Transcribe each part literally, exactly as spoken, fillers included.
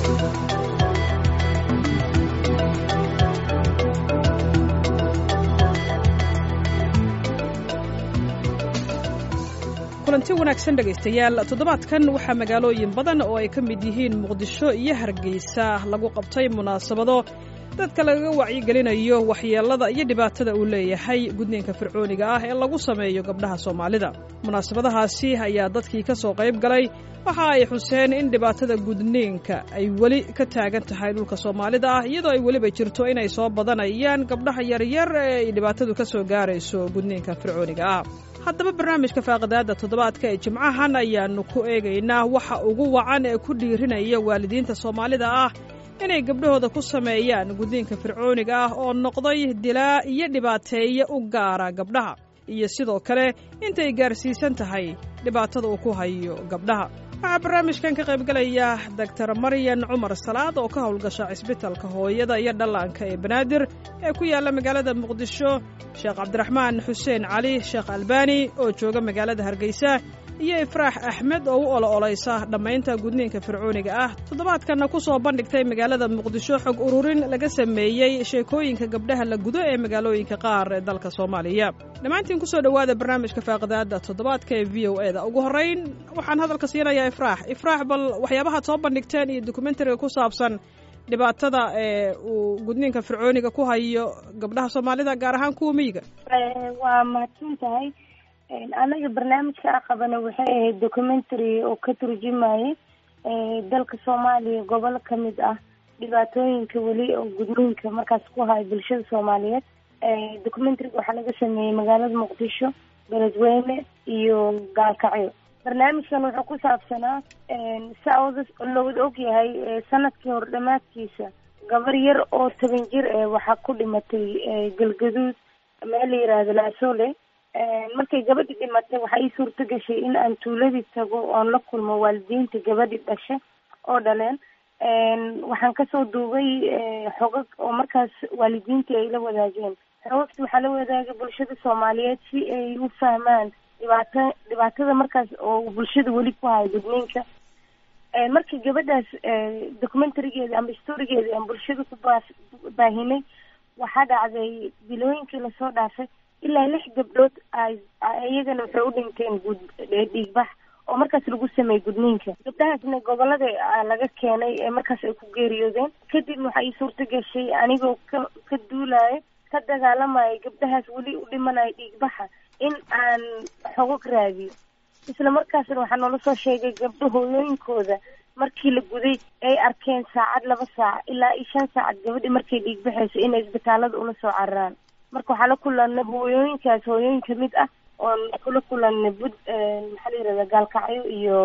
kulanti wanaagsan dhegaystayaal toddobaadkan waxaa magaalooyin badan oo ay ka mid yihiin muqdisho iyo hargeysa lagu qabtay munaasabado dadka lagaga wacyigelinayo waxyeelada iyo dhibaatada uu leeyahay gudniinka fircooniga ah ee lagu sameeyo gabdhaha Soomaalida. Munaasabadahaasi ayaa dadkii ka soo qayb galay waxa ay xuseen in dhibaatada gudniinka ay weli ka taagan tahay dhulka Soomaalida ah iyadoo ay weliba jirto inay soo badanayaan gabdhaha yaryar ee dhibaatadu ka soo gaarayso gudniinka fircooniga ah. haddaba barnaamijka faaqadaada toddobaadka ee jimcahan ayaanu ku eegaynaa waxa ugu wacan ee ku dhiirinaya waalidiinta Soomaalida ah inay gabdhahooda ku sameeyaan gudniinka fircooniga ah oo noqday dilaa iyo dhibaateeye u gaara gabdhaha iyo sidoo kale intay gaarsiisan tahay dhibaatada uu ku hayo gabdhaha. waxaa barnaamijkan ka qayb galaya Doctor Maryan Cumar Salaad oo ka howlgasha cisbitaalka hooyada iyo dhallaanka ee Banaadir ee ku yaala magaalada Muqdisho, Sheekh Cabdiraxmaan Xuseen Cali Sheekh Albani oo jooga magaalada Hargeysa iyo Ifraax Axmed oo u ololeysa dhamaynta gudniinka fircooniga ah. toddobaadkana ku soo bandhigtay magaalada Muqdisho xog ururin laga sameeyay sheekooyinka gabdhaha la gudo ee magaalooyinka qaar ee dalka Soomaaliya. dhamaantiin ku soo dhawaada barnaamijka faaqadaada toddobaadka ee V O A da. ugu horeyn waxaan hadalka siinayaa Ifraax. Ifraax bal waxyaabaha soo bandhigteen iyo documentary ku saabsan dhibaatada ee uu gudniinka fircooniga ku hayo gabdhaha Soomaalida gaar ahaan kuwa miyiga. waa mahadsantahay. anaga barnaamijka aqabana waxay ahayd documentary oo ka turjumayay dalka Soomaaliya gobol ka mid ah dhibaatooyinka weli oo gudniinka markaas ku hayo bulshada Soomaaliyeed. documentary waxaa laga sameeyay magaalada Muqdisho, Beledweyne iyo Gaalkacyo. barnaamijkan wuxuu ku saabsanaa saawadas loo og yahay sanadkii hor dhamaadkiisa gabar yar oo toban jir ee waxaa ku dhimatay Galgaduud meel la yiraahdo Laasole. markay gabadhi dhimatay waxaa ii suurto gashay in aan tuuladii tago oon la kulmo waalidiinta gabadhi dhashay oo dhaleen. waxaan kasoo duubay xogag oo markaas waalidiintii ay la wadaageen. xogagta waxaa la wadaagay bulshada Soomaaliyeed si ay u fahmaan dhibaato dhibaatada markaas oo bulshada weli ku hayo gudniinka. markii gabadhaas documentarygeeda ama storygeeda aan bulshada ku baahinay waxaa dhacday bilooyinkii lasoo dhaafay ilaa lix gabdhood ay iyagana waxay u dhinteen dhiigbax oo markaas lagu sameeyey gudniinka. gabdhahaasna gobolada laga keenay ee markaas ay ku geeriyoodeen. kadib waxaa ii suurto gashay anigoo ka ka duulaya ka dagaalamaya gabdhahaas weli u dhimanaya dhiigbaxa in aan xogog raadiyo. isla markaasna waxaa noola soo sheegay gabdho hooyooyinkooda markii la guday ay arkeen saacad laba saac ilaa iyo shan saacad gabadhi markay dhiigbaxayso inay isbitaalada ula soo cararaan. marka waxaa la kulanay hooyooyinkaas hooyooyin ka mid ah oon kula kulanay bud maxaa la yirahdaa Gaalkacyo iyo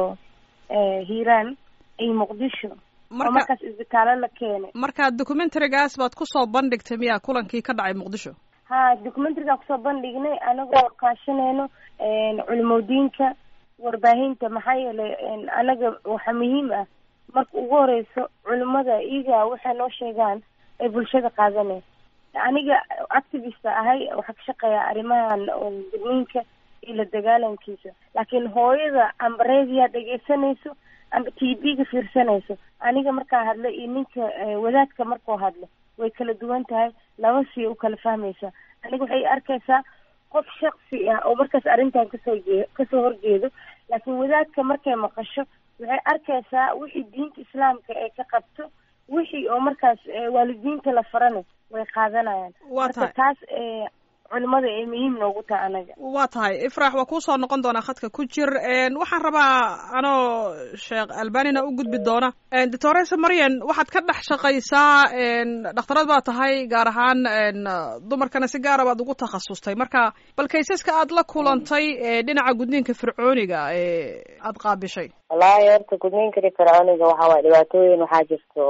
Hiiraan iyo Muqdisho oo markaas isbitaalo la keenay. marka documentarygaas baad ku soo bandhigtay miyaa kulankii ka dhacay Muqdisho? ha documentaryga ku soo bandhignay anagoo kaashanayno culimadiinka warbaahinta maxaa yeelay anaga waxa muhiim ah marka ugu horeyso culimada iyaga waxay noo sheegaan ay bulshada qaadanay. aniga activist ahay waxa ka shaqeeya arrimahan oo gudniinka iyo la dagaalankiisa. laakiin hooyada ambareediya dhageysanayso amba T V-ga fiirsanayso aniga markaa hadla iyo ninka wadaadka markuu hadlo way kala duwan tahay. laba si u kala fahmaysa. aniga waxay arkaysaa qof shakhsi ah oo markaas arrintan kasoo jeedo kasoo horjeedo. laakiin wadaadka markay maqasho waxay arkaysaa wixii diinta islaamka ay ka qabto wixii oo markaas waalidiinta la farana way qaadanayaan. marka taas culimada ay muhiim noogu tahay anaga. waa tahay Ifraax waa kuu soo noqon doonaa khadka ku jir. waxaan rabaa anoo Sheekh Albanina u gudbi doona. Doctor Maryan waxaad ka dhex shaqaysaa dhakhtarad baa tahay gaar ahaan dumarkana si gaar ah baad ugu takhasustay. marka bal kaysaska aad la kulantay dhinaca gudniinka fircooniga ee aad qaabishay. wallaahi horta gudniinka fircooniga waxaa waay dhibaatooyin waxaa jirto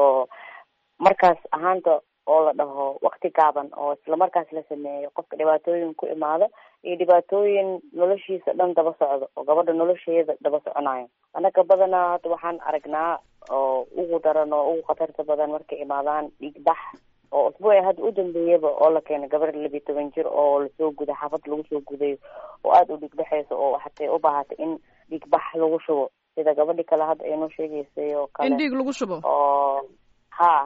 markaas ahaanta oo la dhaho waqti gaaban oo isla markaas la sameeyo qofka dhibaatooyin ku imaado iyo dhibaatooyin noloshiisa dhan daba socdo oo gabadha nolosheeda daba soconayo. anaga badanaa hadda waxaan aragnaa oo ugu daran oo ugu khatarta badan markay imaadaan dhiigbax oo usbuuci hadda u dambeeyaba oo la keenay gabar labiyo toban jir oo lasoo guday xaafad lagu soo guday oo aada u dhiigbaxayso oo hatay u baahatay in dhiigbax lagu shubo sida gabadhi kale hadda ay noo sheegaysay oo kale in dhiig lagu shubo oo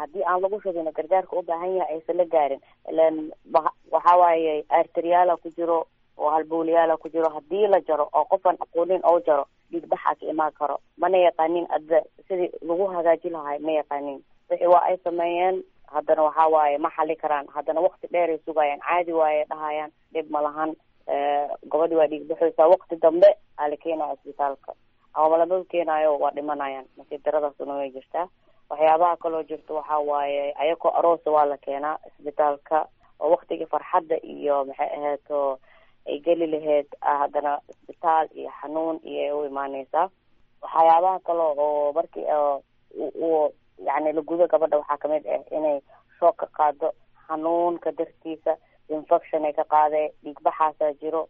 haddii aan lagu shubin gargaarka u baahan yahay aysan la gaarin ilan waxa waaye arteriyaala ku jiro oo halbowlayaala ku jiro haddii la jaro oo qofan aqoonin oo jaro dhiigbaxaa ka imaan karo mana yaqaanin adda sidii lagu hagaaji lahay ma yaqaanin wixii waa ay sameeyeen haddana waxa waaye ma xali karaan haddana waqti dheer ay sugayaan caadi waaye dhahayaan dhib ma lahan gabadhi waa dhiig baxaysaa waqti dambe aa la keenaya isbitaalka ama malamadu keenaayo waa dhimanayaan nasiib daradaasuna way jirtaa waxyaabaha kaloo jirto waxa waaye ayakoo aroosa waa la keenaa isbitaalka oo waqtigii farxadda iyo maxay ahayto ay geli lahayd haddana isbitaal iyo xanuun iyo u imaaneysaa waxyaabaha kale oo markii u yani la gudo gabadha waxaa kamid ah inay shoog ka qaado xanuunka dartiisa infection ay ka qaadee dhiigbaxaasaa jiro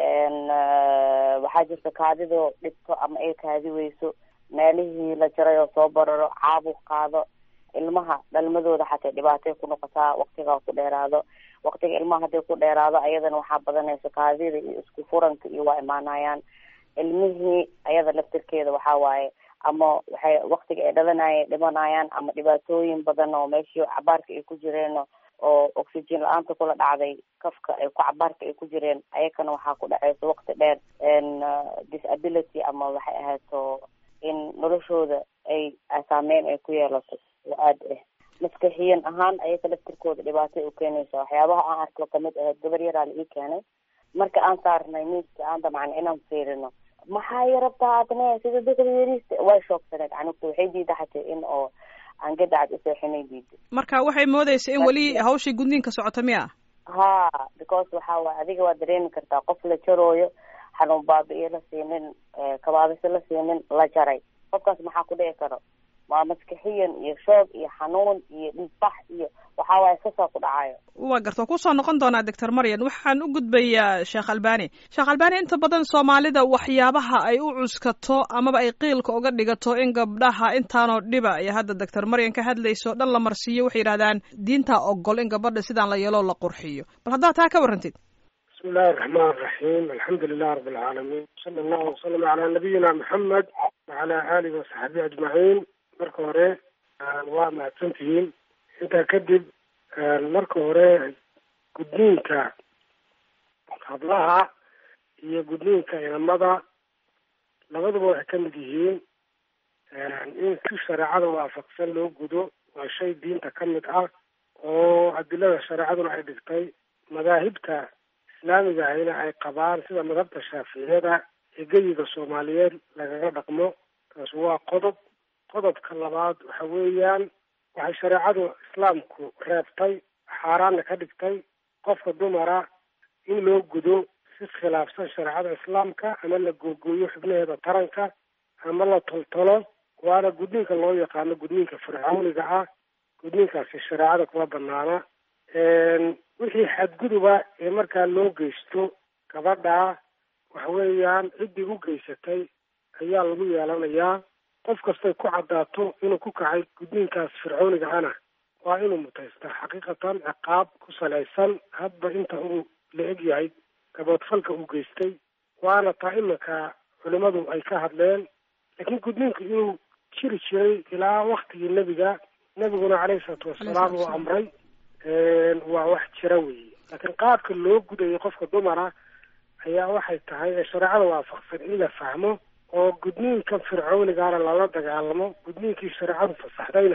waxaa jirta kaadidoo dhibto ama ay kaadi weyso meelihii la jaray oo soo bararo caabuq qaado ilmaha dhalmadooda xatay dhibaatay ku noqotaa waqtigaa ku dheeraado waqtiga ilmaha hadday ku dheeraado ayadana waxaa badanaysa kaadida iyo isku furanka iyo waa imaanayaan ilmihii ayada laftirkeeda waxaa waaye ama waxay waqtiga ay dhalanaya dhimanayaan ama dhibaatooyin badan oo meeshii cabaarka ay ku jireen oo oxygen la-aanta kula dhacday kafka ay ku cabaarka ay ku jireen ayakana waxaa ku dhacaysa waqti dheer disability ama waxay ahaato in noloshooda ay saameyn ay ku yeelato oo aada ah maskaxiyan ahaan ayaka laftirkooda dhibaatay u keenaysa waxyaabaha aan arko kamid ahayd gabar yaraa la ii keenay marka aan saarnay miiska aan damacna inaan fiirino maxaa yarabtaa adne sida dadka yariista way shoogsaneed canugta waxay diida xatay in oo aan gadacad useexinay diida marka waxay moodaysa in weli hawshii gudniinka socota miya ha because waxaa waay adiga waa dareemi kartaa qof la jarooyo xanuun baabi'iyo la siinin kabaabise la siinin la jaray qofkaas maxaa ku dhici karo waa maskaxiyan iyo shoog iyo xanuun iyo dhiigbax iyo waxaa waaye sasaa ku dhacayo waa garta kusoo noqon doonaa doctor maryan waxaan u gudbayaa sheekh albani sheekh albani inta badan soomaalida waxyaabaha ay u cuskato amaba ay qiilka uga dhigato in gabdhaha intaanoo dhiba iyo hadda doctor maryan ka hadlayso dhan la marsiiyo waxay yidhahdaan diintaa ogol in gabadha sidaan la yeeloo la qurxiyo bal haddaad taa ka warrantid bismi illahi araxmaan araxiim alxamdu lilah rabi alcaalamiin sala allahu wasalam calaa nabiyina maxamed wacalaa aalihi wasaxaabihi ajmaciin marka hore waa mahadsantihiin intaa kadib marka hore gudniinka hablaha iyo gudniinka inamada labaduba waxay kamid yihiin in si shareecada waafaqsan loo gudo waa shay diinta kamid ah oo adilada shareecaduna ay dhigtay madaahibta islaamiga ahina ay qabaan sida madhabta shaaficiyada ee geyiga soomaaliyeed lagaga dhaqmo taas waa qodob qodobka labaad waxa weeyaan waxay shareecadu islaamku reebtay xaaraanna ka dhigtay qofka dumara in loo gudo si khilaafsan shareecada islaamka ama la googooyo xubnaheeda taranka ama la toltolo waana gudniinka loo yaqaano gudniinka fircooniga ah gudniinkaasi shareecada kuma banaana wixii xadguduba ee markaa loo geysto gabadha waxa weeyaan ciddii u geysatay ayaa lagu yeelanayaa qof kastay ku caddaato inuu ku kacay gudniinkaas fircooniga ana waa inuu mutaystaa xaqiiqatan ciqaab ku salaysan hadba inta uu la eg yahay gaboodfalka uu geystay waana taa iminka culimadu ay ka hadleen laakiin gudniinku inuu jiri jiray ilaa waktigii nebiga nebiguna caleyhi salaatu wasalaam uu amray waa wax jira weeye laakiin qaabka loo gudayo qofka dumara ayaa waxay tahay ee shareecada waafaqsan in la fahmo oo gudniinkan fircoonigaana lala dagaalamo gudniinkii shareecadu fasaxdayna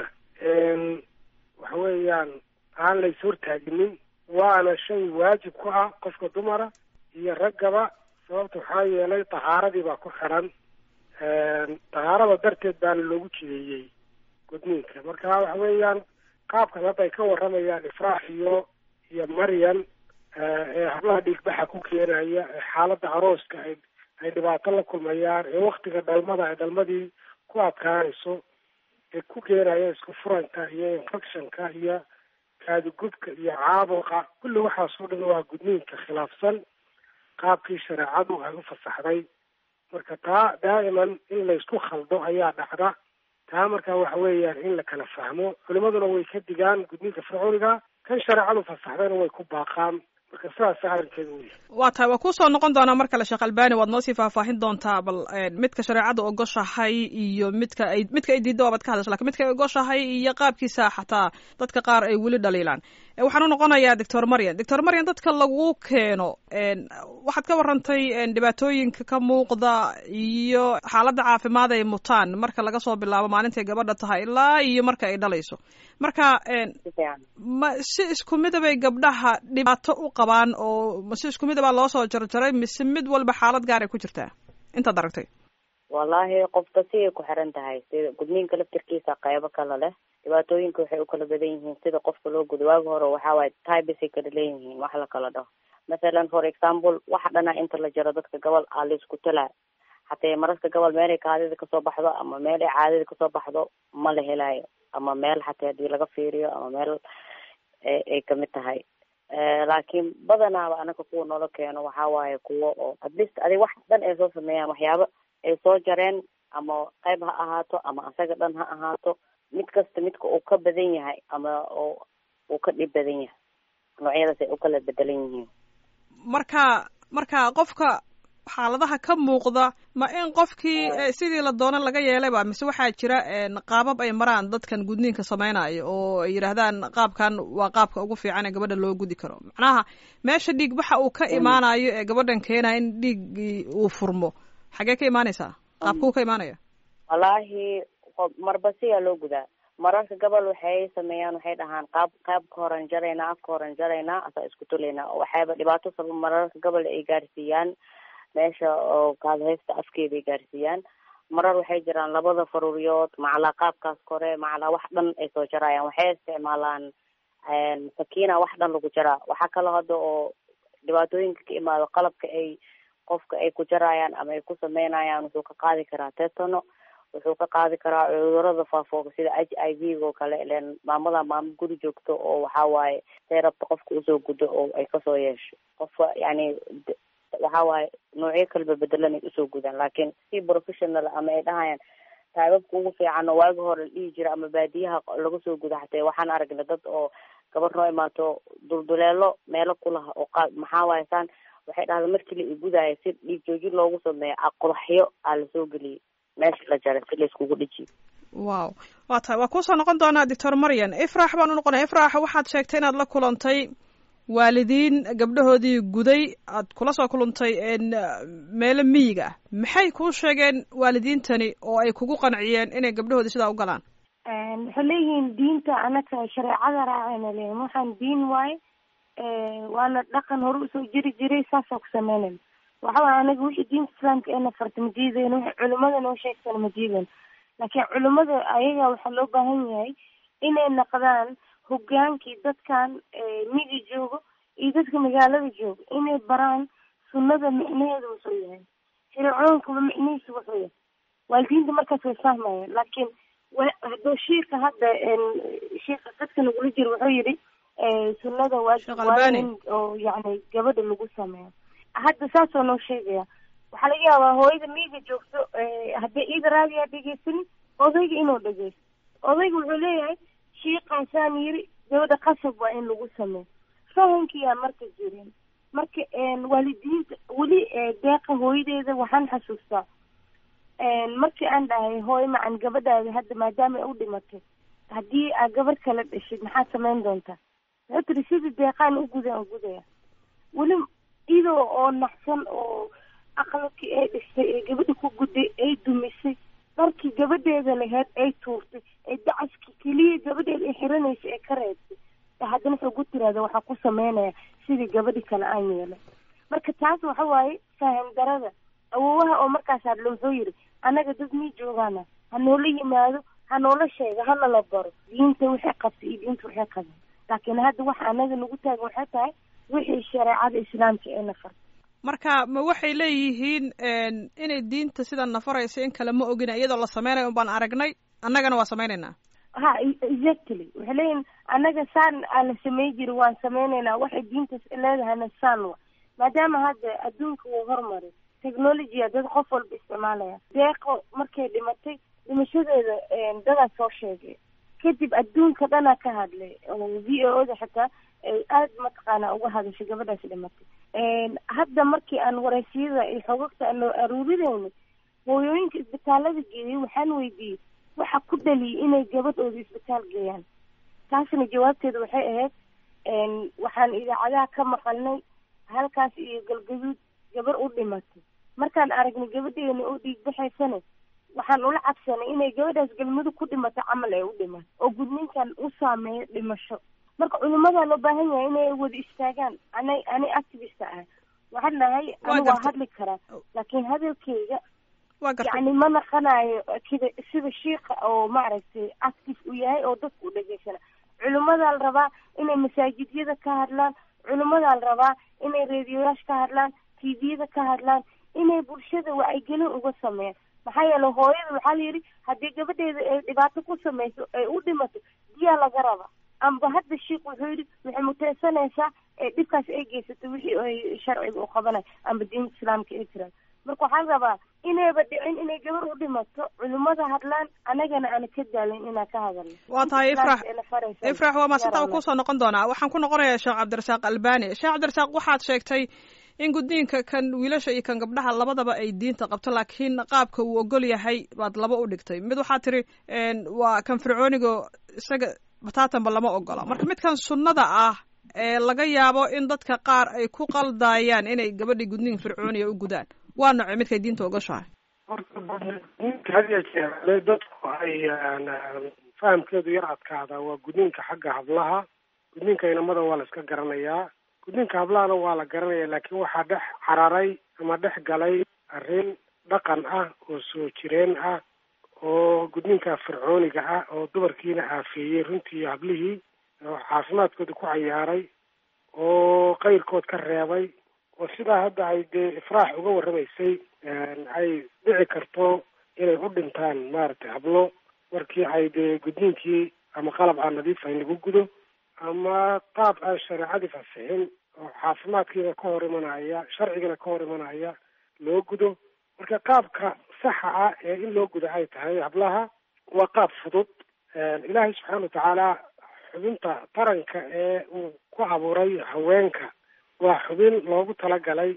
waxa weeyaan aan la is hortaaginin waana shay waajib ku ah qofka dumara iyo raggaba sababta waxaa yeelay tahaaradii baa ku xiran tahaarada darteed baana loogu jideeyey gudniinka marka waxa weeyaan qaabkan hadda ay ka waramayaan ifraax iyo iyo maryan ee hablaha dhiigbaxa ku keenaya ee xaaladda arooska ay ay dhibaato la kulmayaan ee waktiga dhalmada ay dhalmadii ku adkaanayso ee ku keenaya isku furanka iyo infectionka iyo kaadugubka iyo caabuqa kulli waxaasoo dhan waa gudniinka khilaafsan qaabkii shareecadu ay u fasaxday marka taa daa'iman in laysku khaldo ayaa dhacda taa markaa waxa weeyaan in la kala fahmo culimaduna way ka digaan gudniinka fircooniga kan shareecadu fasaxdayna way ku baaqaan marka saasa arrinkeeda u yahay. waa tahay waa kusoo noqon doonaa mar kale sheekh albani waad noo sii faahfaahin doontaa bal midka shareecada ogoshahay iyo midka ay midka ay diidda waabad ka hadasha lakin midka ay ogoshahay iyo qaabkiisa xataa dadka qaar ay weli dhaliilaan. waxaan u noqonayaa doctor Maryan. doctor Maryan, dadka lagu keeno waxaad ka warantay dhibaatooyinka ka muuqda iyo xaaladda caafimaad ay mutaan marka laga soo bilaabo maalintay gabadha tahay ilaa iyo marka ay dhalayso. marka ma si isku mida bay gabdhaha dhibaato u qabaan oo ma si isku mida baa loo soo jarjaray mise mid walba xaalad gaar ay ku jirtaa intaad aragtay? wallahi qofka si ay ku xiran tahay. sida gudniinka laftirkiisa qaybo kala leh, dhibaatooyinka waxay u kala badan yihiin. sida qofka loo gudo waagi hore waxaa waaye types ay kala leeyihiin wax la kala dhaho. mathalan for example waxa dhana inta la jaro dadka gobol aa la isku talaa, hatee mararka gobol meel ay kaadida kasoo baxdo ama meel ay caadida kasoo baxdo ma la helaayo, ama meel xataa hadii laga fiiriyo ama meel ay kamid tahay. laakiin badanaaba anaga kuwa noola keeno waxaa waaye kuwo oo at least adig wax dhan ay soo sameeyaan, waxyaaba ay soo jareen ama qayb ha ahaato ama asaga dhan ha ahaato, mid kasta midka uu ka badan yahay ama uu ka dhib badan yahay, noocyadaas ay u kala bedelan yihiin. marka marka qofka xaaladaha ka muuqda ma in qofkii sidii la doono laga yeelayba mise waxaa jira qaabab ay maraan dadkan gudniinka samaynayo oo ay yidhaahdaan qaabkan waa qaabka ugu fiican ee gabadha loo gudi karo? macnaha meesha dhiig waxa uu ka imaanayo ee gabadhan keenaya in dhiiggii uu furmo xagee ka imaanaysaa? qaabkuu ka imaanaya? wallaahi marba siyaa loo gudaa. mararka gobol waxay sameeyaan, waxay dhahaan qaab qaabka horan jaraynaa, afka horan jaraynaa, asaa isku tulaynaa. waxayba dhibaato sabab mararka gobol ay gaarsiiyaan meesha oo kaadhaysta afkeeda ay gaarsiiyaan. marar waxay jiraan labada faruuriyood macalaa qaabkaas kore macalaa wax dhan ay soo jarayaan. waxay isticmaalaan sakiina wax dhan lagu jaraa. waxaa kaloo hadda oo dhibaatooyinka ka imaado qalabka ay qofka ay ku jarayaan ama ay ku sameynayaan, wuxuu ka qaadi karaa tetano, wuxuu ka qaadi karaa cudurada faafooga sida h i v oo kale. ilen maamada maamo guri joogto oo waxaa waaye say rabto qofka usoo gudo oo ay kasoo yeesho qofka, yani waxaa waaye noocyo kalba bedelanay usoo gudaan. laakiin si professional ama ay dhahayaan taababka ugu fiican oo waagi hore la dhihi jira ama baadiyaha laga soo guda, hatee waxaan aragnay dad oo gabar noo imaato dulduleelo meelo kulaha oo qa maxaa waaye saan waxay dhahda markii la igudaayo si dhiig joojin loogu sameeyo qodaxyo aa lasoo geliyay meesha la jaray si la iskugu dhijiyo. wow waa tahay waa kusoo noqon doonaa doctor Maryan. ifraax baan u noqonaya. ifraax, waxaad sheegtay inaad la kulantay waalidiin gabdhahoodii guday, aad kula soo kulantay meelo miyiga ah. maxay kuu sheegeen waalidiintani oo ay kugu qanciyeen inay gabdhahoodii sidaa u galaan? waxay leeyihiin diinta anaga shareecada raacayna leeyihin, waxaan diin waaye waana dhaqan hore usoo jiri jiray, saasoo ku sameynayna. waxa waay anaga wixii diinta islaamka eena farta ma diideyno, wixii culimada noo sheegtana ma diideyno. laakiin culimada ayaga waxaa loo baahan yahay inay naqdaan hogaankii dadkan migi joogo iyo dadka magaalada joogo, inay baraan sunnada micnaheeda wuxuu yahay, shariicooyinkaba micnihiisa wuxuu yahay. waalidiinta markaas way fahmayaan. laakiin hadduu shiika hadda shiika dadka nagula jiro wuxuu yidhi sunnada waajib waa in oo yani gabadha lagu sameeyo. hadda saasoo noo sheegaya. waxaa laga yaabaa hooyada miiga joogto haddii iida raadiyaa dhegeysanin odayga inuu dhegeysto. odayga wuxuu leeyahay shiiqaasaan yiri gabadha qasab waa in lagu sameeyo. fahankiyaa marka jirin. marka waalidiinta weli deeqa hooyadeeda waxaan xasuustaa markii aan dhahay hooy macan gabadhaada hadda maadaama ay u dhimatay, haddii aa gabar kala dhashid maxaad samayn doontaa? wuxuu tiri sidii deeqaan u guda gudaya. weli iyadoo oo naxsan oo aqalkii ay dhistay ee gabadha ku gudday ay dumisay, dharkii gabadheeda laheyd ay tuurtay, ee dacaskii keliya gabadheeda ay xiranaysa ee ka reebtay, haddana wuxuu ku tiraada waxaa ku sameynaya sidii gabadhi kale aan yeelay. marka taas waxa waaye faham darada awowaha oo markaas hadlo wuxuu yidhi annaga dad mii joogaana ha noola yimaado, ha noola sheego, hana la baro diinta waxay qabtay iyo diinta waxay qaban. laakiin hadda waxa anaga nagu taagan waxay tahay wixii shareecada islaamka ee nafar. marka ma waxay leeyihiin inay diinta sida nafaraysa in kale ma ogina, iyadoo la sameynayo baan aragnay annagana waa sameynaynaa? ha exactly. waxay leeyihin annaga saan aa la samey jiri waan sameynaynaa, waxay diinta leedahayna saan wa. maadaama hadda adduunka wuu hormaray, technologya dad qof walba isticmaalaya. deeqo markay dhimatay dhimashadeeda dadaa soo sheegay, kadib adduunka dhanaa ka hadlay oo v o da xitaa ay aada mataqaana uga hadashay gabadhaas dhimatay hadda markii aan wareysiyada ay xogagta aan aruurinayno hooyooyinka isbitaalada geeyay waxaan weydiiyey waxa ku dhaliyay inay gabadhooda isbitaal geeyaan taasna jawaabteeda waxay ahayd waxaan idaacadaha ka maqalnay halkaas iyo galgaduud gabar u dhimatay markaan aragnay gabadheena oo dhiig baxaysana waxaan ula cabsanay inay gabadhaas galmudug ku dhimato camal ay u dhimato oo gudniinkan u saameeyo dhimasho marka culimadaa loo baahan yahay inay wada istaagaan anay anay activist ah waxaan nahay ani waa hadli karaa laakiin hadalkeyga yani ma naqanayo kida sida shiika oo maaragtay active u yahay oo dadka u dhegeysana culimadaa la rabaa inay masaajidyada ka hadlaan culimadaa la rabaa inay reediyoyaasha ka hadlaan tviyada ka hadlaan inay bulshada wacyigelin uga sameeyaan maxaa yeele hooyada waxaa la yidhi haddii gabadheeda ay dhibaato ku samayso ay u dhimato diyaa laga raba amba hadda shiik wuxuu yidhi waxay muteysanaysaa dhibkaas ay geysato wixii ay sharciga u qabanayo amba diinta islaamka ay jiraan marka waxaan rabaa inayba dhicin inay gabar u dhimato culimada hadlaan anagana aana ka daalin inaan ka hadalno waa tahay ifrax ifrax waa maasinta kusoo noqon doonaa waxaan ku noqonayaa sheekh cabdirasaaq albani sheekh cabdirasaaq waxaad sheegtay in gudniinka kan wiilasha iyo kan gabdhaha labadaba ay diinta qabto laakiin qaabka uu ogol yahay baad laba u dhigtay mid waxaa tiri waa kan fircoonigo isaga bataatanba lama ogola marka midkan sunnada ah ee laga yaabo in dadka qaar ay ku qaldaayaan inay gabadhii gudniin fircooniga u gudaan waa noocee midkay diinta ogashahay horta gudniinka hadiya jeer dadku ay fahamkeedu yar adkaada waa gudniinka xagga hablaha gudniinka inamada waa la iska garanayaa gudniinka hablahana waa la garanaya laakiin waxaa dhex cararay ama dhex galay arrin dhaqan ah oo soo jireen ah oo gudniinka fircooniga ah oo dumarkiina aafeeyey runtii iyo hablihii oo caafimaadkooda ku cayaaray oo qayrkood ka reebay oo sidaa hadda ay dee ifraax uga warramaysay ay dhici karto inay u dhintaan maaragtay hablo markii ay dee gudniinkii ama qalab aan nadiif ahayn lagu gudo ama qaab aan shareecadii fasixin oo caafimaadkiina ka hor imanaya sharcigana ka hor imanaya loo gudo marka qaabka saxa ah ee in loo gudo ay tahay hablaha waa qaab fudud ilaahay subxaana watacaala xubinta taranka ee uu ku abuuray haweenka waa xubin loogu talagalay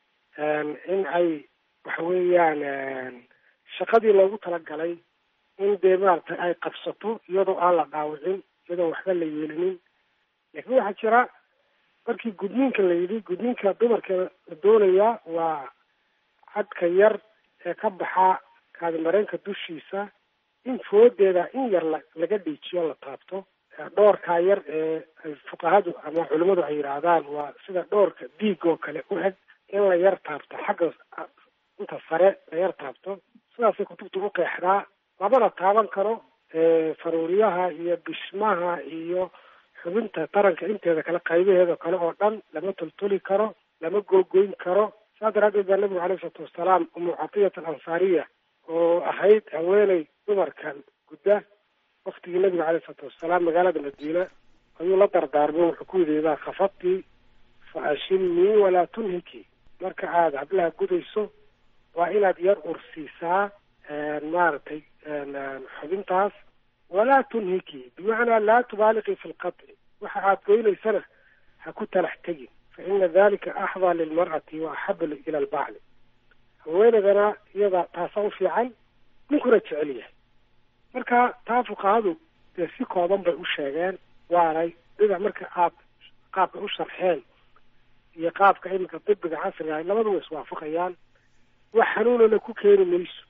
in ay waxa weeyaan shaqadii loogu talagalay in dee maaragtay ay qabsato iyadoo aan la dhaawicin iyadoo waxba la yeelinin laakiin waxaa jira markii gudniinka la yidhi gudniinka dumarka la doonayaa waa cadka yar ee ka baxa kaadimareenka dushiisa in foodeeda in yar la laga dhiijiyo la taabto dhoorkaa yar ee ay fuqahadu ama culimadu ay yidhaahdaan waa sida dhoorka diig oo kale u eg in la yar taabto xagga inta sare la yar taabto sidaasay kutubta u qeexdaa lamana taaban karo faruuriyaha iyo bishmaha iyo xubinta taranka inteeda kale qaybaheeda kale oo dhan lama toltoli karo lama googoyn karo saa daraaddeed baa nabigu alayhi salaatu wasalaam umu catiyat alansaariya oo ahayd haweeney dumarkan gudda waktigii nabiga alayhi salaatu wasalaam magaalada madiina ayuu la dardaarmay wuxuu ku yidhi idaa khafadtii fa ashilnii walaa tunhiki marka aada hablaha gudayso waa inaad yar ursiisaa maaragtay xubintaas walaa tunhiki bimacnaa laa tubaaliqii fi lqaطci waxa aad goynaysana ha ku talax tegin fa ina dalika axdaa lilmar'ati wa axabu ila albacli haweenaydana iyada taasa u fiican ninkuna jecel yahay marka taa fuqahadu dee si kooban bay u sheegeen waanay dhinac marka aad qaabka u sharxeen iyo qaabka iminka dibiga casriga ah labadu way iswaafaqayaan wax xanuunana ku keeni mayso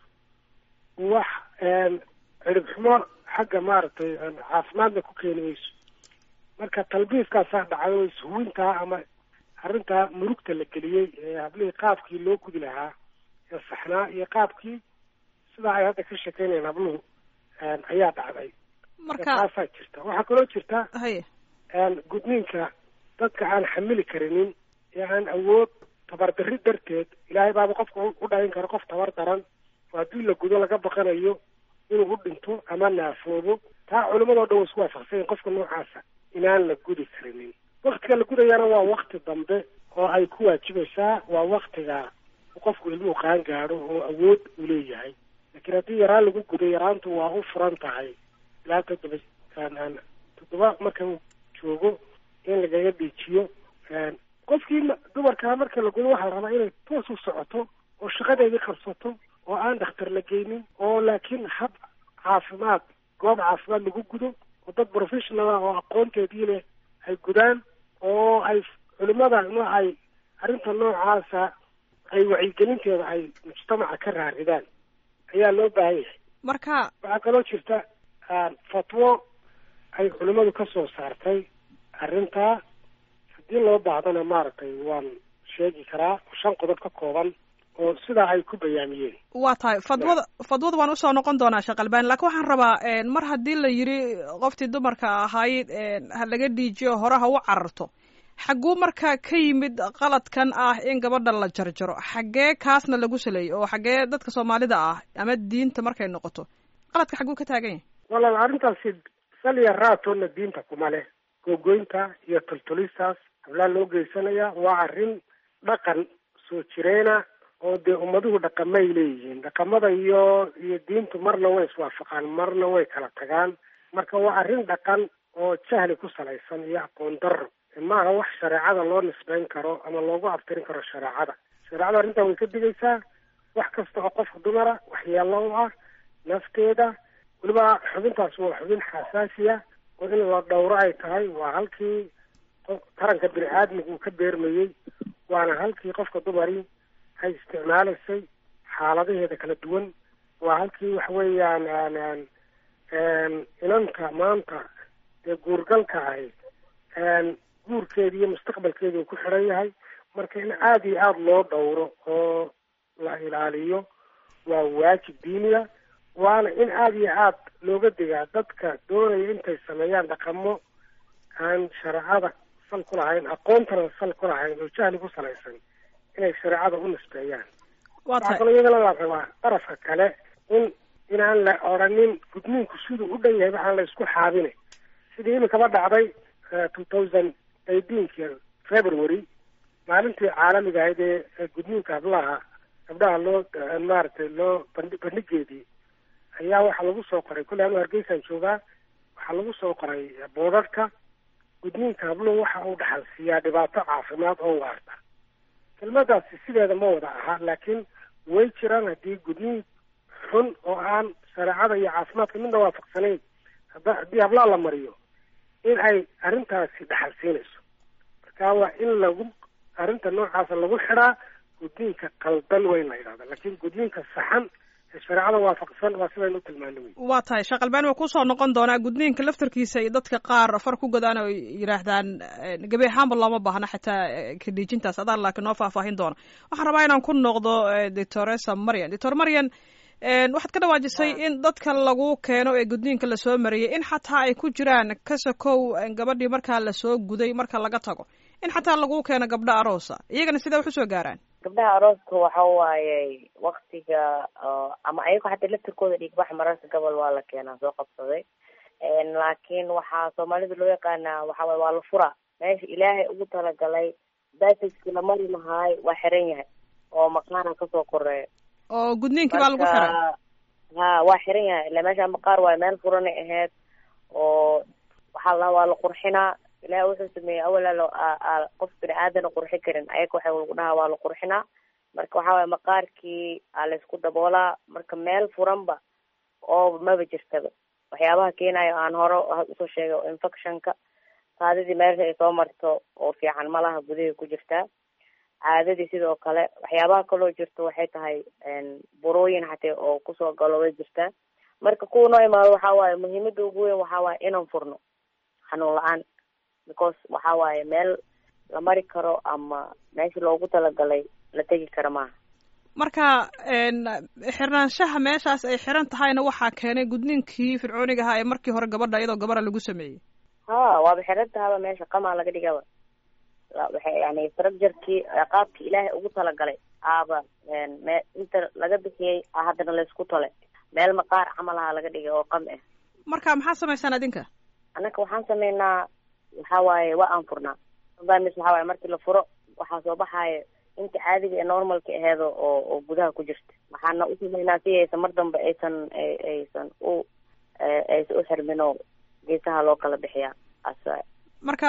wax cirib xumo xagga maaragtay caafimaadna ku keeni mayso marka talbiiskaasaa dhacday ishuwintaa ama arrintaa murugta la geliyey ee hablihii qaabkii loo gudi lahaa ee saxnaa iyo qaabkii sidaa ay hadda ka sheekeynayaan habluhu ayaa dhacday marka taasaa jirta waxaa kaloo jirta gudniinka dadka aan xamili karinin ee aan awood tabardarri darteed ilaahay baaba qofka u dhalin karo qof tabar daran oo haddii la gudo laga baqanayo inuu u dhinto ama naafoobo taa culimadoo dhan way isku waafaqsanyahin qofka noocaasa inaan la gudi karinin waktiga la gudayaana waa wakti dambe oo ay ku waajibaysaa waa waktiga qofku ilmuhu qaan gaadho oo awood uu leeyahay laakiin haddii yaraan lagu gudo yaraantu waa u furan tahay ilaa toddoba toddoba marka uu joogo in lagaga dhiijiyo. qofkii dumarkaa marka la gudo waxaa la rabaa inay toos u socoto oo shaqadeedii qabsato oo aan dhakhtar la geynin, oo laakiin hab caafimaad goob caafimaad lagu gudo oo dad professional ah oo aqoonteedii leh ay gudaan, oo ay culimada nooc ay arrinta noocaasa ay wacyigelinteeda ay mujtamaca ka raaridaan ayaa loo baahan yahay. marka waxaa kaloo jirta fatwo ay culimadu ka soo saartay arrintaa, haddii loo baahdana maaragtay waan sheegi karaa, shan qodob ka kooban oo sidaa ay ku bayaamiyeen. waa tahay fadwada fadwada waan usoo noqon doonaa Sheekh Albani, laakiin waxaan rabaa mar haddii la yidhi qoftii dumarka ahayd ha laga dhiijiyo hore ha u cararto, xagguu markaa ka yimid qaladkan ah in gabadha la jarjaro? xaggee kaasna lagu saleeyey oo xaggee dadka Soomaalida ah ama diinta markay noqoto qaladka xagguu ka taagan yahay? walaal arrintaasi saliya raatoona diinta kuma leh. googoynta iyo tultulistaas hablaa loo geysanaya waa arrin dhaqan soo jireena oo dee ummaduhu dhaqamay leeyihiin. dhaqamada iyo iyo diintu marna way iswaafaqaan, marna way kala tagaan. marka waa arrin dhaqan oo jahli ku salaysan iyo aqoon darro, maaha wax shareecada loo nisbeyn karo ama loogu abtirin karo shareecada. shareecada arrintaa way ka digaysaa wax kasta oo qofka dumara waxyeelo u ah nafteeda, weliba xubintaas waa xubin xasaasiya oo in la dhowro ay tahay. waa halkii taranka bini aadmiga uu ka beermayey, waana halkii qofka dumari ay isticmaalaysay xaaladaheeda kala duwan. waa halkii wax weeyaan inanka maanta dee guurgalka ahi guurkeedi iyo mustaqbalkeedi uu ku xiran yahay. marka in aada iyo aada loo dhowro oo la ilaaliyo waa waajib diiniya, waana in aada iyo aada looga digaa dadka doonaya intay sameeyaan dhaqamo aan shareecada sal ku lahayn, aqoontana sal ku lahayn oo jahli ku salaysan inay shareecada u nisbeeyaan. waxaa kaloo iyagana la rabaa darafka kale in inaan la odhanin gudniinku siduu u dhan yahay waxaan la isku xaabine. sidii imikaba dhacday two thousand eighteenki February maalintii caalamiga ahayd ee gudniinka hablaha gabdhaha loo maaragtay loo bandhigeedii ayaa waxaa lagu soo qoray, kulle anu Hargeysaan joogaa, waxaa lagu soo qoray boodharka gudniinka habluhu waxa uu dhaxal siiyaa dhibaato caafimaad oo waarta. kelmadaasi sideeda ma wada aha, laakiin way jiraan haddii gudniin xun oo aan shareecada iyo caafimaadka midna waafaqsanayn hadda haddii hablaha la mariyo in ay arrintaasi dhaxal siinayso. marka waa in lagu arrinta noocaasa lagu xiraa gudniinka qaldan weyn la yidhahda, laakiin gudniinka saxan ee shareecada waafaqsan waa sidaynu u tilmaano wey. waa tahay Sheekh Albani waa kusoo noqon doonaa. gudniinka laftarkiisa iyo dadka qaar far ku godaan oo yidhaahdaan gabi ahaanba looma baahna xitaa ka dhiijintaas, adaa laakiin noo faahfaahin doona. waxaan rabaa inaan ku noqdo doctoresa Maryan. doctor Maryan, waxaad ka dhawaajisay in dadka lagu keeno ee gudniinka lasoo mariyey in xataa ay ku jiraan kasakow gabadhii markaa lasoo guday marka laga tago in xataa lagu keeno gabdho aroosa, iyagana sidee wax usoo gaaraan? gabdhaha arooska waxa waaye waktiga ama ayago xataa laftirkooda dhiigbax mararka gobol waa la keenaa soo qabsaday, laakiin waxaa soomaalida loo yaqaanaa waxa waye waa la furaa. meesha ilaahay ugu talagalay daasaskii la mari lahaay waa xiran yahay oo maqaara kasoo koreeya oo gudniinkii baa lagu xiray. ha waa xiran yahay ila meesha maqaar waaye meel furanay ahayd oo waxaa la waa la qurxinaa. ilahay wuxuu sameeyey awalaalo qof bini aadana qurxi karin, ayaga waxa lagu dhahaa waa la qurxinaa. marka waxa waaye maqaarkii aa laysku daboolaa, marka meel furanba oo maba jirtaba. waxyaabaha keenayo aan hore usoo sheegay oo infectionka, kaadidii meesha ay soo marto oo fiican malaha gudaha ku jirtaa, caadadii sidoo kale. waxyaabaha kaloo jirto waxay tahay burooyin xatee oo kusoo galo way jirtaa. marka kuwa noo imaado waxa waaye muhiimada ugu weyn waxa waaye inaan furno xanuun la-aan, because waxa waaye meel la mari karo ama meesha loogu talagalay la tegi karo maaha. marka xirnaanshaha meeshaas ay xiran tahayna waxaa keenay gudniinkii fircooniga ahaa ee markii hore gabadha iyadoo gabara lagu sameeyey. ha waaba xiran tahaba meesha qamaa laga dhigaba. waxay yani structurekii qaabkii ilaahay ugu talagalay aaba me inta laga bixiyey haddana laysku tole meel maqaar camalaha laga dhigay oo qam ah. marka maxaa samaysaan adinka? annaka waxaan sameynaa waxa waaye waa aan furnaa. sometimes waxa waaye markii la furo waxaa soo baxaaya inta caadiga ee normalka aheedo oo oo gudaha ku jirta. waxaana u sameynaa si aysan mar dambe aysan aysan u aysan u xirmin oo geesaha loo kala bixiyaa. marka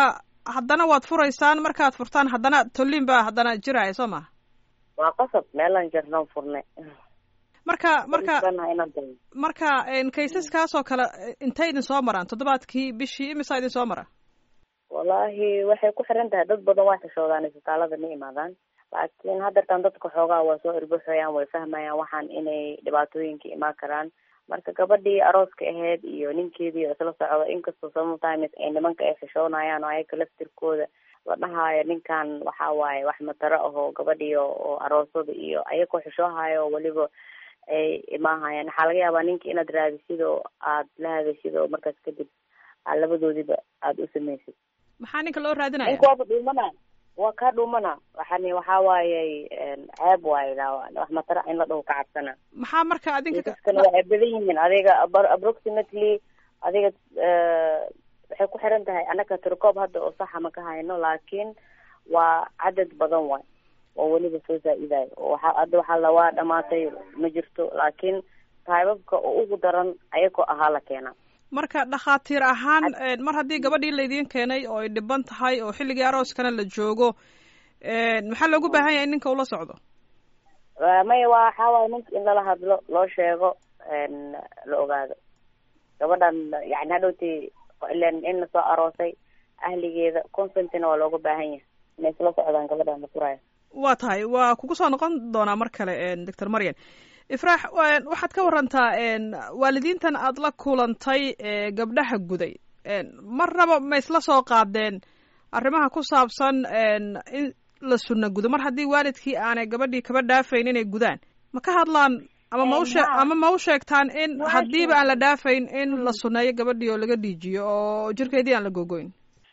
haddana waad furaysaan markaad furtaan haddana tolliin baa haddana jiraya soo maha waa qasab meelaan jirnaan furnay marka marka marka kaysaskaas oo kale intay idin soo maraan toddobaadkii bishii imisaa idin soo mara wallaahi waxay ku xiran tahay dad badan waa xishoodaan isbitaalada ma imaadaan laakiin haddeertaan dadka xoogaa waa soo irbuxayaan way fahmayaan waxaan inay dhibaatooyinka imaan karaan marka gabadhii arooska ahayd iyo ninkeedii isla socda inkastoo sometimes ay nimanka ay xishoonayaan oo ayaga laftirkooda la dhahaayo ninkan waxa waaye wax mataro ahoo gabadhii oo aroosada iyo ayagoo xishoohayo oo weliba ay imaahayaan waxaa laga yaabaa ninka inaad raadisid oo aad la hadashid oo markaas kadib aad labadoodiba aada u samaysid maxaa ninka loo raadinaya ninka waaba dhuumana waa kaa dhuumana waxani waxaa waayey ceeb waaye wax matara in la dhaho ka cabsana maxaa marka adinka dadkana waxay badan yihiin adiga approximately adiga waxay ku xiran tahay anaka tirkoob hadda oo saxa ma ka hayno laakiin waa cadad badan waay oo weliba soo zaa-idayo oo waxa hadda waxaa la waa dhamaatay ma jirto laakiin taybabka oo ugu daran ayagoo ahaa la keenaa marka dhakhaatiir ahaan mar haddii gabadhii laydin keenay oo ay dhiban tahay oo xilligii arooskana la joogo maxaa loogu baahan yahay in ninka ula socdo maya waa waxaa waaye ninka in lala hadlo loo sheego la ogaado gabadhan yani hadhowti ilan in lasoo aroosay ahligeeda consentina waa looga baahan yahay inay isla socdaan gabadhan la furaayo waa tahay waa kugu soo noqon doonaa mar kale doctor maryan ifraax waxaad ka warantaa waalidiintan aada la kulantay gabdhaha guday mar raba ma isla soo qaadeen arrimaha ku saabsan in la sunna gudo mar haddii waalidkii aanay gabadhii kaba dhaafayn inay gudaan ma ka hadlaan ama ma ushe ama ma u sheegtaan in haddiiba aan la dhaafayn in la sunneeyo gabadhii oo laga dhiijiyo oo jirkeedii aan la gogoyn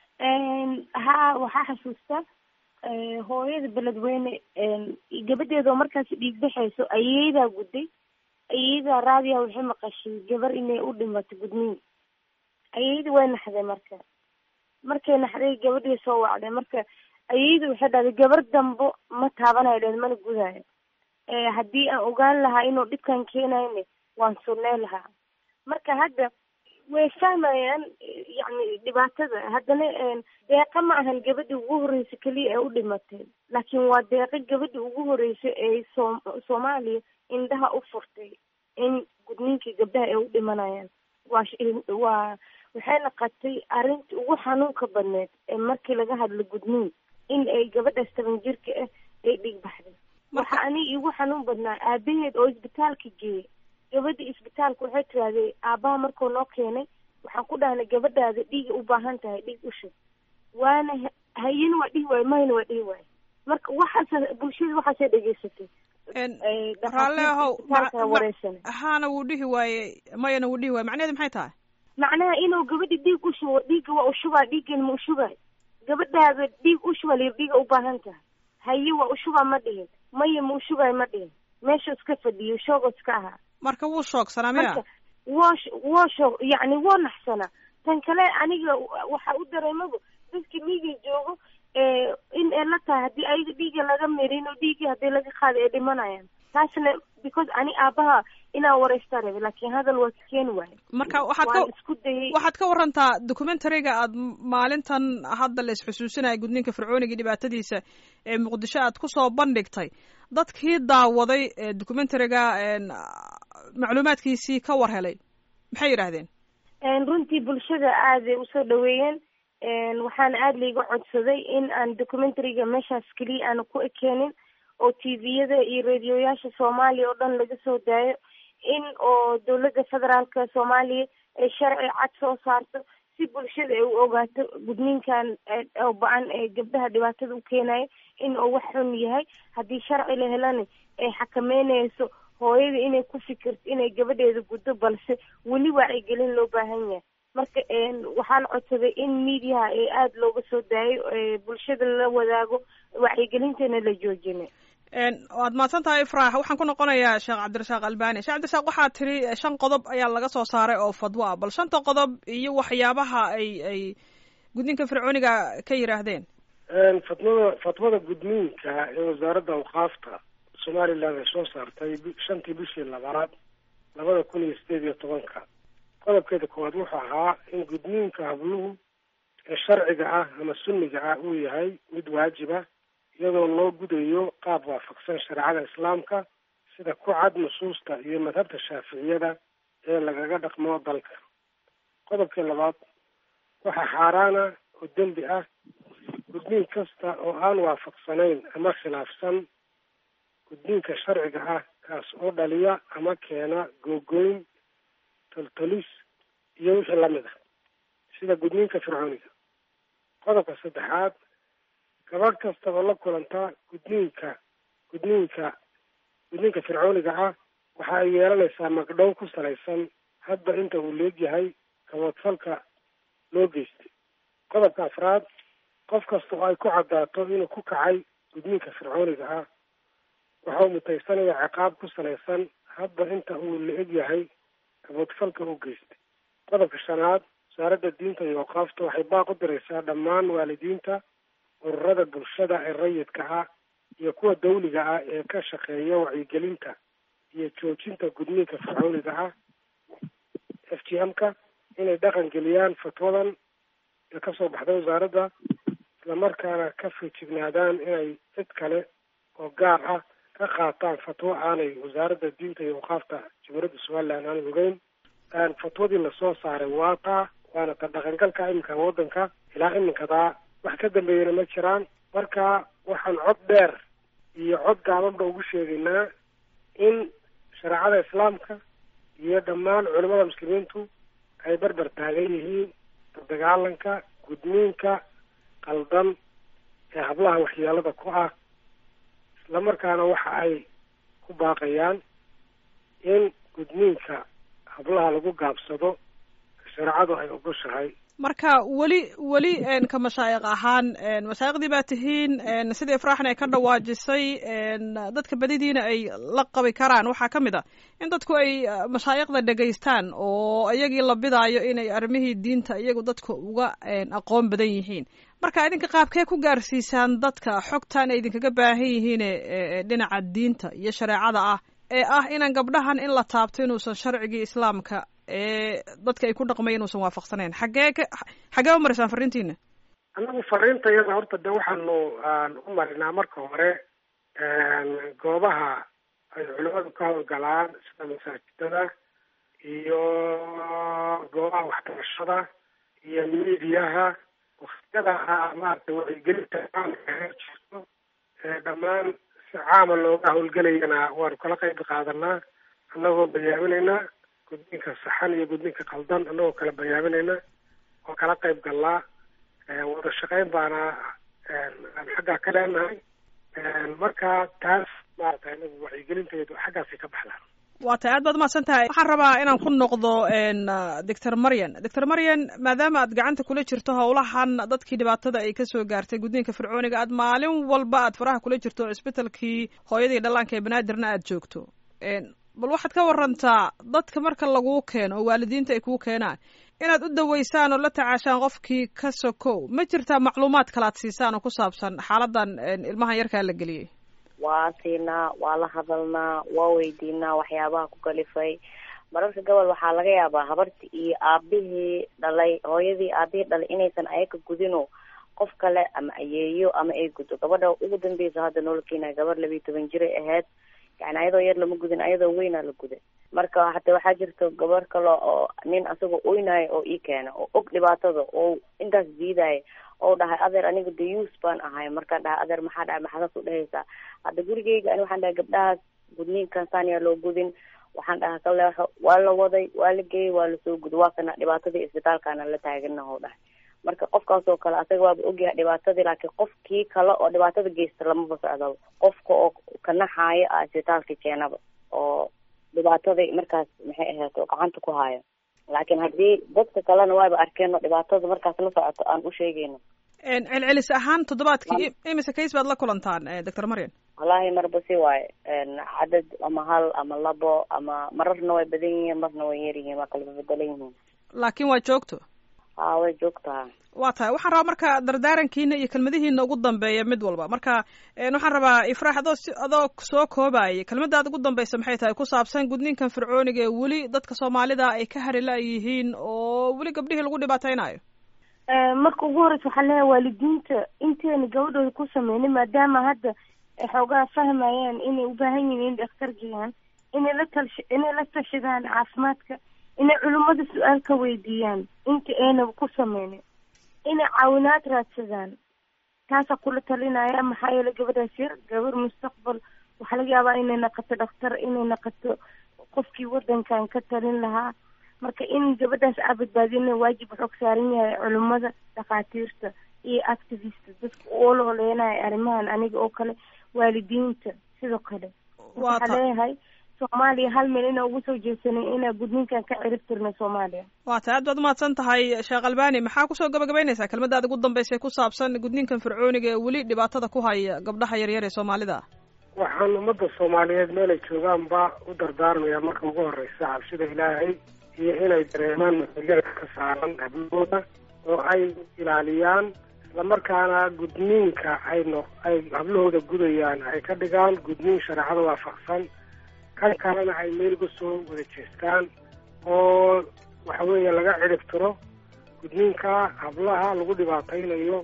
ha waxaa xasuusta hooyada beledweyne gabadheeda oo markaas dhiig baxayso ayayadaa gudday ayayadaa raadiya waxay maqashay gabar inay u dhimato gudniin ayayada way naxday marka markay naxday gabadhii soo wacday marka ayayada waxay dhahday gabar dambo ma taabanayo dheed mana gudaayo haddii aan ogaan lahaa inuu dhibkan keenayne waan sunney lahaa marka hadda way fahmayaan yani dhibaatada haddana deeqa ma ahan gabadha ugu horeysa keliya ee u dhimatay laakiin waa deeqa gabadha ugu horeysa ee som soomaaliya indhaha u furtay in gudniinkii gabdhaha ay u dhimanayaan waa waa waxay naqatay arrinta ugu xanuunka badneed ee markii laga hadlo gudniin in ay gabadhaas toban jirka ah ay dhig baxday waxa aniga igu xanuun badnaa aabaheed oo isbitaalka geeyay gabadha isbitaalka waxay tiraahday aabbaha markuu noo keenay waxaan ku dhahnay gabadhaada dhiiga u baahan tahay dhiig ushub waana hayana waa dhihi waayo mayna waa dhihi waayo marka waxaas bulshada waxaasay dhegeysatay raalle ahow haana wuu dhihi waaye mayana wuu dhihi waaye macnaheedu maxay tahay macnaha inuu gabadha dhiig ushubo dhiigga waa ushubaa dhiiggan ma ushubaay gabadhaada dhiig ushuba liir dhiiga u baahan tahay haye waa ushubaa ma dhihin maya ma ushubaay ma dhihin meesha iska fadhiyo shoogo iska ahaa marka wuu shoogsanaa miya woo woo shoog yacni woo naxsanaa tan kale aniga waxaa u dareemaba dadka dhiiga joogo in ay la tahay haddii ayaga dhiiga laga mirin oo dhiigii haddii laga qaaday ay dhimanayaan taasna because ani aabaha inaan wareystaa rabe laakiin hadal waa keeni waayo marka waxaad ka isku dayay waxaad ka warantaa documentariga aad maalintan hadda la isxusuusinaya gudniinka fircooniga dhibaatadiisa ee muqdisho aad kusoo bandhigtay dadkii daawaday ee documentariga macluumaadkiisii ka war helay maxay yidhaahdeen runtii bulshada aaday usoo dhaweeyeen waxaana aada laiga codsaday in aan documentariga meeshaas keliya aana ku ekeenin oo t v-yada iyo radioyaasha soomaaliya oo dhan laga soo daayo in oo dawladda federaalka soomaaliya ay sharci cad soo saarto si bulshada ay u ogaato gudniinkan oo ba-an ee gabdhaha dhibaatada u keenayo in uu wax xun yahay haddii sharci la helana ay xakameynayso hooyada inay ku fikirto inay gabadheeda guddo balse weli wacyigelin loo baahan yahay marka waxaa la codsaday in mediaha ee aada looga soo daayo bulshada la wadaago wacyigelintana la joojinay waad mahadsan tahay ifraax waxaan ku noqonayaa sheekh cabdirasaaq albani sheekh cabdirasaaq waxaa tiri shan qodob ayaa laga soo saaray oo fadwo ah bal shanta qodob iyo waxyaabaha ay ay gudniinka fircooniga ka yidhaahdeen fatwada fatwada gudniinka ee wasaaradda awqaafta somaliland ay soo saartay shantii bishii labaad labada kun iyo sideed iyo tobanka qodobkeeda koowaad wuxuu ahaa in gudniinka habluhu ee sharciga ah ama sunniga ah uu yahay mid waajiba iyadoo loo gudayo qaab waafaqsan shareecada islaamka sida ku cad nusuusta iyo madhabta shaaficiyada ee lagaga dhaqmo dalka. qodobkii labaad, waxaa xaaraana oo dembi ah gudniin kasta oo aan waafaqsanayn ama khilaafsan gudniinka sharciga ah kaas oo dhaliya ama keena googoyn, toltolis iyo wixii lamid ah sida gudniinka fircooniga. qodobka saddexaad, gabadh kasta oo la kulanta gudniinka gudniinka gudniinka fircooniga ah waxa ay yeelanaysaa magdhow ku salaysan hadba inta uu leegyahay kaboodfalka loo geystay. qodobka afraad, qof kasta oo ay ku caddaato inuu ku kacay gudniinka fircooniga ah waxa uu mutaysanayaa ciqaab ku salaysan hadba inta uu la-eg yahay kaboodfalka uu geystay. qodobka shanaad, wasaaradda diinta iyo awqaafta waxay baaq u diraysaa dhammaan waalidiinta, ururada bulshada ee rayidka ah iyo kuwa dawliga ah ee ka shaqeeya wacyigelinta iyo joojinta gudniinka fircooniga ah f g m-ka inay dhaqan geliyaan fatwadan ee kasoo baxday wasaaradda, islamarkaana ka feejignaadaan inay cid kale oo gaar ah ka qaataan fatwo aanay wasaaradda diinta iyo awqaafta jamhuuriyadda somaliland aanay ogeyn. fatwadii lasoo saaray waa taa waana ta dhaqangalka iminka waddanka ilaa iminkadaa wax ka dambeeyana ma jiraan. marka waxaan cod dheer iyo cod gaabanba ugu sheegaynaa in shareecada islaamka iyo dhammaan culimada muslimiintu ay barbar taagan yihiin dagaalanka gudniinka qaldan ee hablaha waxyeelada ku ah, islamarkaana waxa ay ku baaqayaan in gudniinka hablaha lagu gaabsado shareecadu ay ogoshahay. marka weli weli ka mashaayiq ahaan mashaayiqdii baa tihiin sida ifraaxna ay ka dhawaajisay dadka badidiina ay la qabi karaan. waxaa ka mid a in dadku ay mashaayiqda dhegaystaan oo iyagii la bidaayo inay arrimihii diinta iyagu dadka uga aqoon badan yihiin. marka idinka qaabkee ku gaarsiisaan dadka xogtan ay idinkaga baahan yihiin dhinaca diinta iyo shareecada ah ee ah inaan gabdhahan in la taabto inuusan sharcigii islaamka ee dadka ay ku dhaqmayen inuusan waafaqsanayn? xagee ka xagee u marisaan fariintiina? anagu fariinta iyada horta de waxaanu u marinaa marka hore goobaha ay culimadu ka howlgalaan sida masaajidada iyo goobaha waxbarashada iyo miidiyaha waktiyada maarata wacyigelinta caamka jirto dhammaan si caama looga howlgelayana waanu kala qayb qaadanaa anagoo bayaaminaynaa gudniinka saxan iyo gudniinka qaldan anagoo kala bayaaminayna oo kala qayb galnaa. wada shaqayn baana aan xaggaa ka leenahay. marka taas maarata inagu wacyigelinteedu xaggaasay ka baxdaan. waa tay aad baad umahadsan tahay. waxaan rabaa inaan ku noqdo doctor maryan. doctor maryan, maadaama aad gacanta kula jirto howlahan dadkii dhibaatada ay kasoo gaartay gudniinka fircooniga, aad maalin walba aad faraha kula jirto cisbitalkii hooyadii dhallaanka ee banaadirna aad joogto, bal waxaad ka warantaa dadka marka laguu keeno oo waalidiinta ay kuu keenaan inaad u daweysaan oo la tacaashaan qofkii ka sokow, ma jirtaa macluumaad kale aad siisaan oo ku saabsan xaaladan ilmahan yarkaa la geliyey? waa siinaa, waa la hadalnaa, waa weydiinaa waxyaabaha ku kalifay. mararka gobol waxaa laga yaabaa habartii iyo aabihii dhalay hooyadii aabihii dhalay inaysan ayaga gudino qof kale ama ayeeyo ama ay gudo. gabadha ugu dambeysa hadda nololkiina gabar labiiyo toban jiray ahayd, yani ayadoo yar lama gudin, ayadoo weynaa la guday. marka hata waxaa jirta gabar kale oo nin asagoo oynayo oo ii keena oo og dhibaatada oo intaas diidaya oo dhahay adeer aniga dayuus baan ahay. markaan dhahay adeer maxaa dhahay maxaad u dhahaysaa? hadda gurigeyga ani waxaan dhahay gabdhahaas gudniinkan saaniyaa loo gudin. waxaan dhahay kaleexo waa la waday, waa la geeyey, waa lasoo guday, waa kana dhibaatadii isbitaalkaana la taaganaho dhahay. marka qofkaas oo kale asaga waaba ogyahay dhibaatadii, laakiin qofkii kale oo dhibaatada geysta lamaba socdaba. qofka oo kanaxaayo a isbitaalka keenaba oo dhibaatadii markaas maxay ahayd oo gacanta ku haayo. laakiin haddii dadka kalena waaba arkeeno dhibaatada markaas la socoto aan u sheegayno. celcelis ahaan toddobaadkii imise kays baad la kulantaan doctor maryan? wallaahi marba si waaye cadad ama hal ama labo ama mararna way badan yihiin marna way yar yihiin, waa kala bedelan yihiin. laakiin waa joogto? haa way joogtaa. waa tahay. waxaan rabaa marka dardaarankiina iyo kelmadihiina ugu dambeeya mid walba. marka waxaan rabaa ifraax adoo si adoo soo koobayay kelmadaada ugu dambeysa maxay tahay ku saabsan gudniinkan fircooniga ee weli dadka soomaalida ay ka hari la yihiin oo weli gabdhihii lagu dhibaateynayo? marka ugu horeysa waxaa leeyahay waalidiinta inteena gabadhooda ku sameynay maadaama hadda ay xoogaa fahmayaan inay u baahan yihiin in dhakhtar geeyaan inay la talsh inay la tashadaan caafimaadka inay culimmada su-aal ka weydiiyaan inta aynaba ku sameynin inay caawinaad raadsadaan taasaa kula talinaya maxaa yeelay gabadhaas yar gabar mustaqbal waxaa laga yaabaa inay naqato dhakhtar inay naqato qofkii wadankan ka talin lahaa marka in gabadhaas aa badbaadina waajib wuxuu ka saaran yahay culimmada dhakhaatiirta iyo activista dadka u ololeenaya arrimahan aniga oo kale waalidiinta sidoo kale waxaa leeyahay soomaaliya hal meel inaa ugu soo jeesanay inaa gudniinkan ka cirib tirnay soomaaliya waa tahay aad baad umahadsan tahay sheekh albani maxaa kusoo gabagabaynaysaa kelmadaada ugu dambaysa ku saabsan gudniinkan fircooniga ee weli dhibaatada ku haya gabdhaha yaryar ee soomaalida waxaan ummadda soomaaliyeed meelay joogaanba u dardaarmaya marka ugu horeysa cabsida ilaahay iyo inay dareemaan mas-uuliyadka ka saaran hablahooda oo ay ilaaliyaan islamarkaana gudniinka ay no ay hablahooda gudayaan ay ka dhigaan gudniin shareecada waafaqsan kan kalena ay meel uga soo wada jeestaan oo waxa weeye laga cirib tiro gudniinka hablaha lagu dhibaataynayo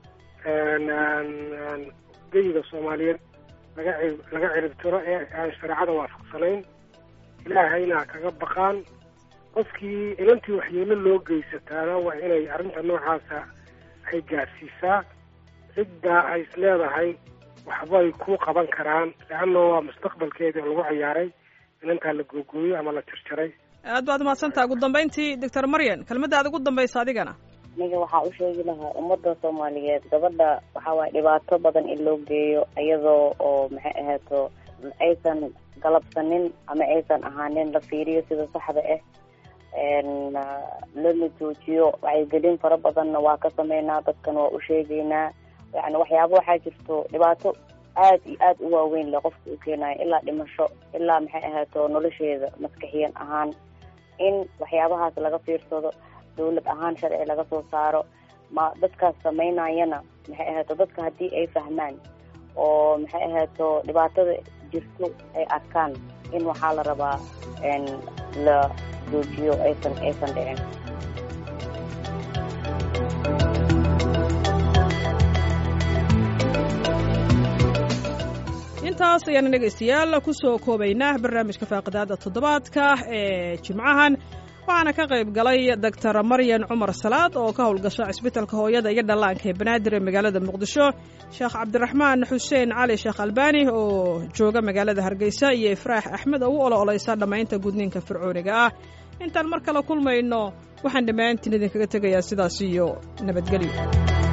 geyiga soomaaliyeed laga laga cirib tiro ee aan shareecada waafaqsanayn ilaahayna kaga baqaan qofkii inantii waxyeelo loo geysataana waa inay arrinta noocaasa ay gaarsiisaa cidda ay is leedahay waxbay ku qaban karaan leanna waa mustaqbalkeedii lagu ciyaaray inantaa la googooyo ama la jarjaray aad baad umahadsantaha ugu dambayntii doctor maryan kelmadaada ugu dambaysa adigana aniga waxaa u sheegi lahaa ummadda soomaaliyeed gabadha waxaa waaye dhibaato badan in loo geeyo iyadoo oo maxay ahaato aysan galabsanin ama aysan ahaanin la fiiriyo sida saxda ah lana joojiyo wacyigelin fara badanna waa ka sameynaa dadkan waa u sheegaynaa yani waxyaaba waxaa jirto dhibaato aad iyo aad u waaweyn le qofka u keenayo ilaa dhimasho ilaa maxay ahaato nolosheeda maskaxiyan ahaan in waxyaabahaas laga fiirsado dawlad ahaan sharci laga soo saaro ma dadkaas sameynayana maxay ahaato dadka haddii ay fahmaan oo maxay ahaato dhibaatada jirto ay arkaan in waxaa la rabaa la joojiyo aysan aysan dhicin intaas ayaana dhegaystayaal ku soo koobaynaa barnaamijka faaqidaada toddobaadka ee jimcahan waxaana ka qayb galay doctor maryan cumar salaad oo ka howlgasha cisbitalka hooyada iyo dhallaanka ee banaadir ee magaalada muqdisho sheekh cabdiraxmaan xuseen cali sheekh albani oo jooga magaalada hargeysa iyo ifraax axmed oo u olo-oleysa dhammaynta gudniinka fircooniga ah intaan mar kale kulmayno waxaan dhammaantiin idinkaga tegayaa sidaas iyo nabadgelyo